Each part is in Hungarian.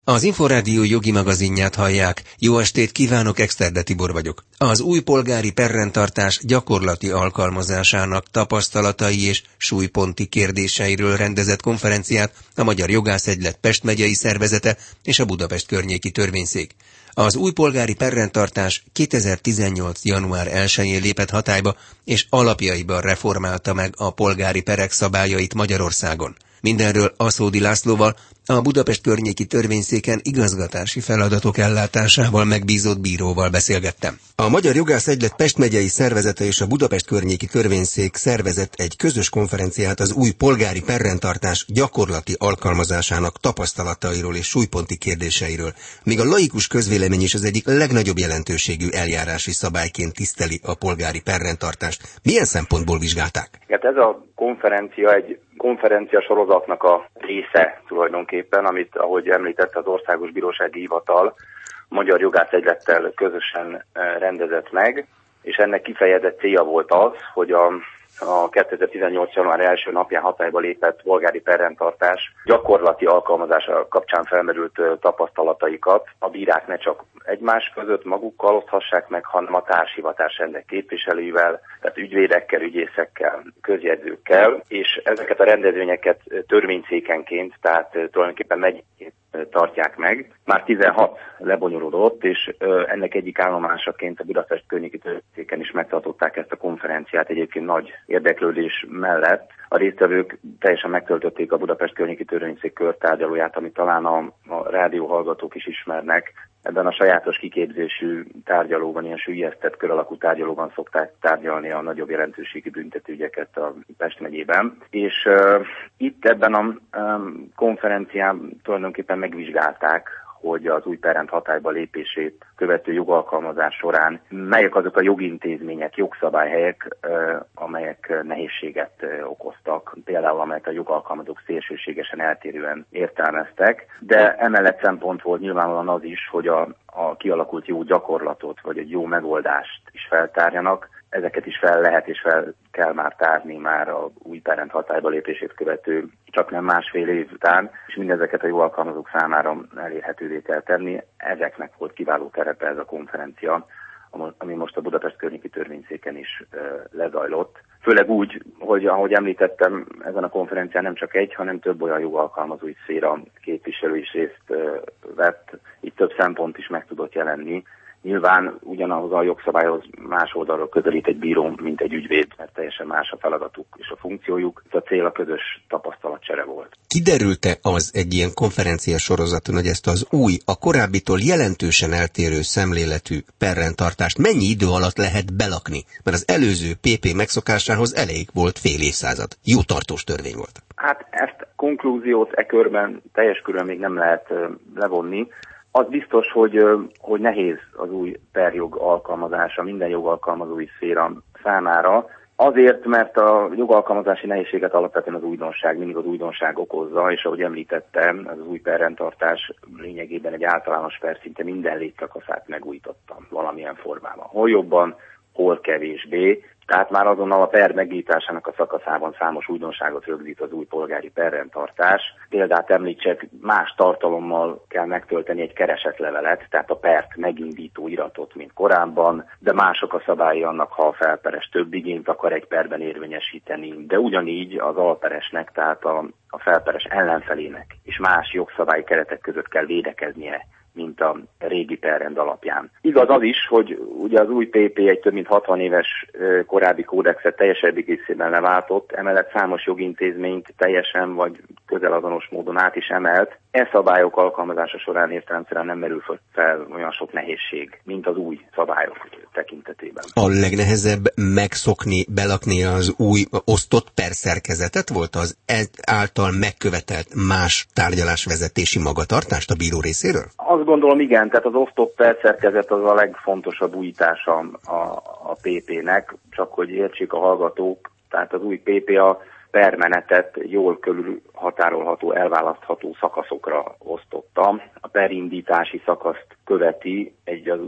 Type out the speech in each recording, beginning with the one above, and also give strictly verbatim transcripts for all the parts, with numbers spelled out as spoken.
Az Inforádió jogi magazinját hallják. Jó estét kívánok, Exterde Tibor vagyok. Az új polgári perrendtartás gyakorlati alkalmazásának tapasztalatai és súlyponti kérdéseiről rendezett konferenciát a Magyar Jogászegylet Pest megyei szervezete és a Budapest környéki törvényszék. Az új polgári perrendtartás kétezer-tizennyolc. január elsején lépett hatályba, és alapjaiban reformálta meg a polgári perek szabályait Magyarországon. Mindenről Aszódi Lászlóval, a Budapest környéki törvényszéken igazgatási feladatok ellátásával megbízott bíróval beszélgettem. A Magyar Jogászegylet Pest megyei szervezete és a Budapest környéki törvényszék szervezett egy közös konferenciát az új polgári perrendtartás gyakorlati alkalmazásának tapasztalatairól és súlyponti kérdéseiről, míg a laikus közvélemény is az egyik legnagyobb jelentőségű eljárási szabályként tiszteli a polgári perrendtartást. Milyen szempontból vizsgálták? Hát ez a konferencia egy konferencia sorozatnak a része tulajdonképpen, amit, ahogy említette, az Országos Bírósági Hivatal a Magyar Jogászegylettel közösen rendezett meg, és ennek kifejezett célja volt az, hogy a, a kétezer-tizennyolc. január első napján hatályba lépett polgári perrendtartás gyakorlati alkalmazása kapcsán felmerült tapasztalataikat a bírák ne csak egymás között magukkal oszthassák meg, hanem a társhivatás rendek képviselőivel, tehát ügyvédekkel, ügyészekkel, közjegyzőkkel, és ezeket a rendezvényeket törvényszékenként, tehát tulajdonképpen megyéként tartják meg. Már tizenhat lebonyolódott, és ennek egyik állomásaként a Budapest környéki törvényszéken is megtartották ezt a konferenciát, egyébként nagy érdeklődés mellett. A résztvevők teljesen megtöltötték a Budapest környéki törvényszék körtárgyalóját, amit talán a, a rádióhallgatók is ismernek. Ebben a sajátos kiképzésű tárgyalóban, ilyen süllyesztett kör alakú tárgyalóban szokták tárgyalni a nagyobb jelentőségi büntetőügyeket a Pest megyében. És uh, itt ebben a um, konferencián tulajdonképpen megvizsgálták, hogy az új perrend hatályba lépését követő jogalkalmazás során melyek azok a jogintézmények, jogszabályhelyek, amelyek nehézséget okoztak, például amelyek a jogalkalmazók szélsőségesen eltérően értelmeztek, de emellett szempont volt nyilvánvalóan az is, hogy a, a kialakult jó gyakorlatot, vagy egy jó megoldást is feltárjanak. Ezeket is fel lehet és fel kell már tárni már a új perrend hatályba lépését követő csak nem másfél év után, és mindezeket a jó alkalmazók számára elérhetővé kell tenni. Ezeknek volt kiváló terepe ez a konferencia, ami most a Budapest környéki törvényszéken is lezajlott. Főleg úgy, hogy ahogy említettem, ezen a konferencián nem csak egy, hanem több olyan jogalkalmazói szféra képviselő is részt vett, itt több szempont is meg tudott jelenni. Nyilván ugyanahoz a jogszabályhoz más oldalról közelít egy bíró, mint egy ügyvéd, mert teljesen más a feladatuk és a funkciójuk. A cél a közös tapasztalatcsere volt. Kiderült-e az egy ilyen konferencia sorozaton, hogy ezt az új, a korábbitól jelentősen eltérő szemléletű perrendtartást mennyi idő alatt lehet belakni? Mert az előző pé pé megszokásához elég volt fél évszázad. Jó tartós törvény volt. Hát ezt konklúziót e körben teljes körül még nem lehet levonni. Az biztos, hogy, hogy nehéz az új perjog alkalmazása minden jogalkalmazói szféra számára. Azért, mert a jogalkalmazási nehézséget alapvetően az újdonság, mindig az újdonság okozza, és ahogy említettem, ez az új perrendtartás lényegében egy általános per szinte minden létszakaszát megújítottam valamilyen formában. Hol jobban, hol kevésbé. Tehát már azonnal a per megnyításának a szakaszában számos újdonságot rögzít az új polgári perrendtartás. Példát említsek, más tartalommal kell megtölteni egy keresetlevelet, tehát a pert megindító iratot, mint korábban, de mások a szabályi annak, ha a felperes több igényt akar egy perben érvényesíteni, de ugyanígy az alperesnek, tehát a, a felperes ellenfelének és más jogszabályi keretek között kell védekeznie, mint a régi perrend alapján. Igaz az is, hogy ugye az új pé pé egy több mint hatvan éves korábbi kódexet teljes egészében leváltott, emellett számos jogintézményt teljesen vagy közel azonos módon át is emelt. E szabályok alkalmazása során értelemszerűen nem merül fel olyan sok nehézség, mint az új szabályok tekintetében. A legnehezebb megszokni, belakni az új osztott per szerkezetet volt az által megkövetelt más tárgyalásvezetési magatartást a bíró részéről? Azt gondolom, igen, tehát az osztott per szerkezet az a legfontosabb újítása a, a pé pének, csak hogy értsék a hallgatók, tehát az új pé pé a permenetet jól körül határolható, elválasztható szakaszokra osztotta. A perindítási szakaszt követi egy az új pé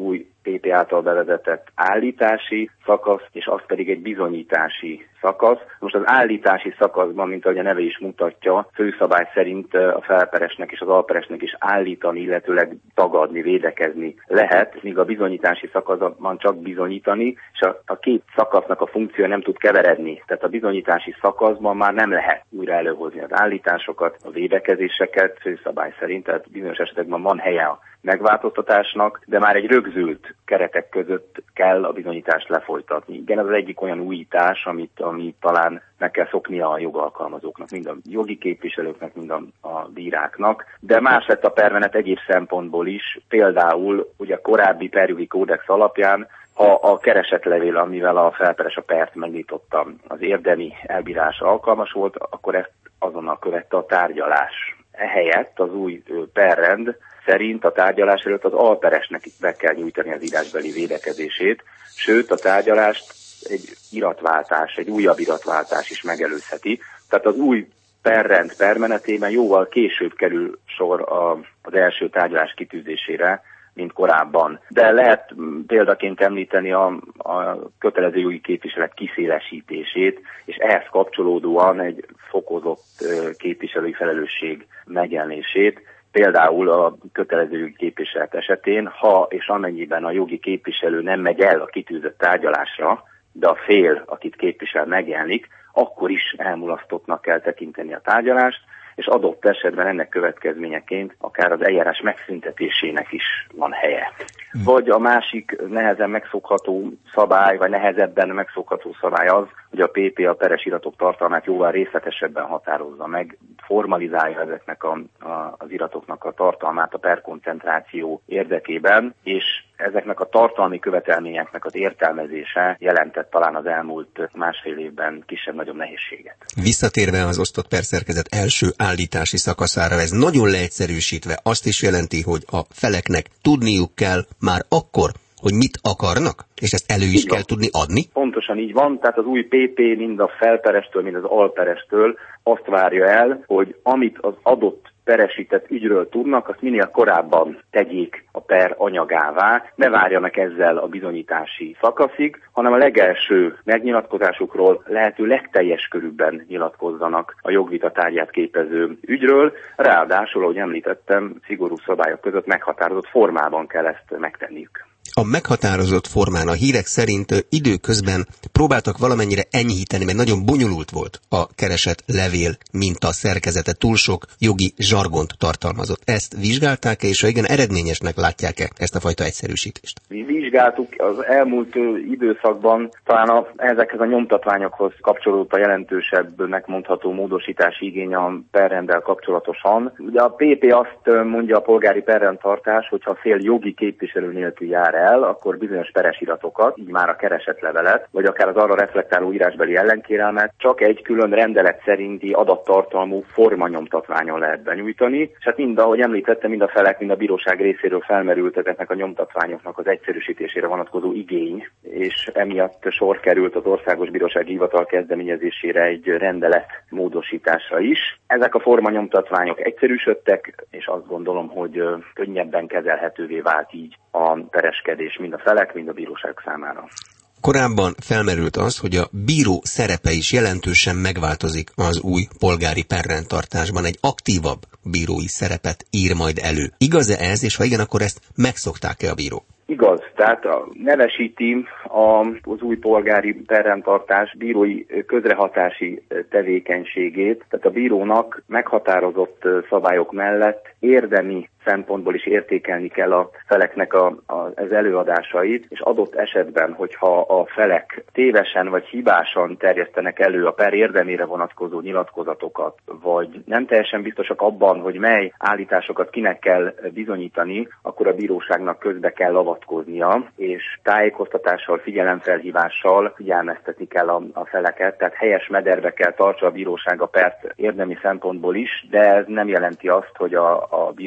pé pé által bevezetett állítási szakasz, és az pedig egy bizonyítási szakasz. Most az állítási szakaszban, mint ahogy a neve is mutatja, főszabály szerint a felperesnek és az alperesnek is állítani, illetőleg tagadni, védekezni lehet, míg a bizonyítási szakaszban csak bizonyítani, és a, a két szakasznak a funkciója nem tud keveredni. Tehát a bizonyítási szakaszban már nem lehet újra előhozni az állításokat, a védekezéseket főszabály szerint, tehát bizonyos esetekben van helye a megváltoztatásnak, de már egy rögzült keretek között kell a bizonyítást lefolytatni. Igen, ez az egyik olyan újítás, amit, amit talán meg kell szoknia a jogalkalmazóknak, mind a jogi képviselőknek, mind a, a bíráknak, de más lett a permenet egyéb szempontból is, például ugye a korábbi perjogi kódex alapján, ha a keresetlevél, amivel a felperes a pert megnyitotta, az érdemi elbírásra alkalmas volt, akkor ezt azonnal követte a tárgyalás. Ehelyett az új perrend szerint a tárgyalás előtt az alperesnek be kell nyújtani az írásbeli védekezését, sőt a tárgyalást egy iratváltás, egy újabb iratváltás is megelőzheti. Tehát az új perrend permenetében jóval később kerül sor a, az első tárgyalás kitűzésére, mint korábban. De lehet példaként említeni a, a kötelező jogi képviselet kiszélesítését, és ehhez kapcsolódóan egy fokozott képviselői felelősség megjelenését. Például a kötelező jogi képviselet esetén, ha és amennyiben a jogi képviselő nem megy el a kitűzött tárgyalásra, de a fél, akit képvisel, megjelenik, akkor is elmulasztottnak kell tekinteni a tárgyalást, és adott esetben ennek következményeként akár az eljárás megszüntetésének is van helye. Vagy a másik nehezen megszokható szabály, vagy nehezebben megszokható szabály az, hogy a pé pé a peres iratok tartalmát jóval részletesebben határozza meg, formalizálja ezeknek a, a, az iratoknak a tartalmát a perkoncentráció érdekében, és ezeknek a tartalmi követelményeknek az értelmezése jelentett talán az elmúlt másfél évben kisebb-nagyobb nehézséget. Visszatérve az osztott perszerkezet első állítási szakaszára, ez nagyon leegyszerűsítve azt is jelenti, hogy a feleknek tudniuk kell már akkor, hogy mit akarnak, és ezt elő is kell tudni adni? Pontosan így van, tehát az új pé pé mind a felperestől, mind az alperestől azt várja el, hogy amit az adott peresített ügyről tudnak, azt minél korábban tegyék a per anyagává, ne várjanak ezzel a bizonyítási szakaszig, hanem a legelső megnyilatkozásukról lehető legteljes körülben nyilatkozzanak a jogvita tárgyát képező ügyről. Ráadásul, ahogy említettem, szigorú szabályok között meghatározott formában kell ezt megtenniük. A meghatározott formán a hírek szerint időközben próbáltak valamennyire enyhíteni, mert nagyon bonyolult volt a keresett levél, mint a szerkezete, túl sok jogi zsargont tartalmazott. Ezt vizsgálták-e, és ha igen, eredményesnek látják-e ezt a fajta egyszerűsítést? Mi vizsgáltuk az elmúlt időszakban, talán a, ezekhez a nyomtatványokhoz kapcsolódott a jelentősebbnek mondható módosítási igény a perrenddel kapcsolatosan. Ugye a pé pé azt mondja a polgári perrendtartás, hogyha fél jogi képviselő nélkül jár el, akkor bizonyos peres iratokat, így már a keresett levelet, vagy akár az arra reflektáló írásbeli ellenkérelmet csak egy külön rendelet szerinti adattartalmú formanyomtatványon lehet benyújtani, és hát mind, ahogy említettem, mind a felek, mind a bíróság részéről felmerült ezeknek a nyomtatványoknak az egyszerűsítésére vonatkozó igény, és emiatt sor került az Országos Bírósági Hivatal kezdeményezésére egy rendelet módosításra is. Ezek a formanyomtatványok egyszerűsödtek, és azt gondolom, hogy könnyebben kezelhetővé vált így a pereskedés mind a felek, mind a bíróság számára. Korábban felmerült az, hogy a bíró szerepe is jelentősen megváltozik az új polgári perrendtartásban. Egy aktívabb bírói szerepet ír majd elő. Igaz-e ez, és ha igen, akkor ezt megszokták-e a bírók? Igaz, tehát a, nevesíti a, az új polgári perrendtartás bírói közrehatási tevékenységét, tehát a bírónak meghatározott szabályok mellett érdemi szempontból is értékelni kell a feleknek a, a, az előadásait, és adott esetben, hogyha a felek tévesen vagy hibásan terjesztenek elő a per érdemére vonatkozó nyilatkozatokat, vagy nem teljesen biztosak abban, hogy mely állításokat kinek kell bizonyítani, akkor a bíróságnak közbe kell avatkoznia, és tájékoztatással, figyelemfelhívással figyelmeztetni kell a, a feleket, tehát helyes mederbe kell tartsa a bíróság a pert érdemi szempontból is, de ez nem jelenti azt, hogy a, a bíróság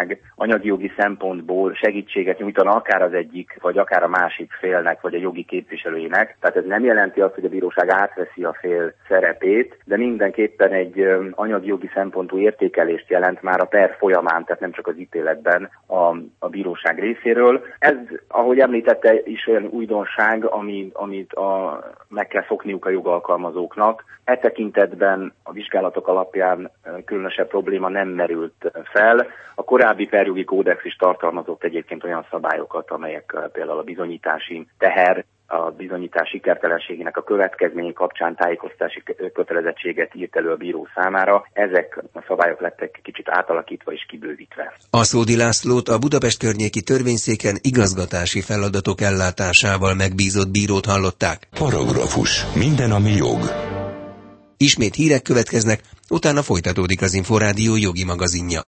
bíróság anyagi jogi szempontból segítséget nyújtana akár az egyik, vagy akár a másik félnek, vagy a jogi képviselőjének. Tehát ez nem jelenti azt, hogy a bíróság átveszi a fél szerepét, de mindenképpen egy anyagi jogi szempontú értékelést jelent már a per folyamán, tehát nem csak az ítéletben a, a bíróság részéről. Ez, ahogy említette, is olyan újdonság, ami, amit a, meg kell szokniuk a jogalkalmazóknak. E tekintetben a vizsgálatok alapján különösebb probléma nem merült fel. A korábbi perjogi kódex is tartalmazott egyébként olyan szabályokat, amelyek például a bizonyítási teher, a bizonyítás sikertelenségének a következményei kapcsán tájékoztatási kötelezettséget írt elő a bíró számára. Ezek a szabályok lettek kicsit átalakítva és kibővítve. Aszódi Lászlót, a Budapest környéki törvényszéken igazgatási feladatok ellátásával megbízott bírót hallották. Paragrafus. Minden, ami jog. Ismét hírek következnek, utána folytatódik az Inforádió jogi magazinja.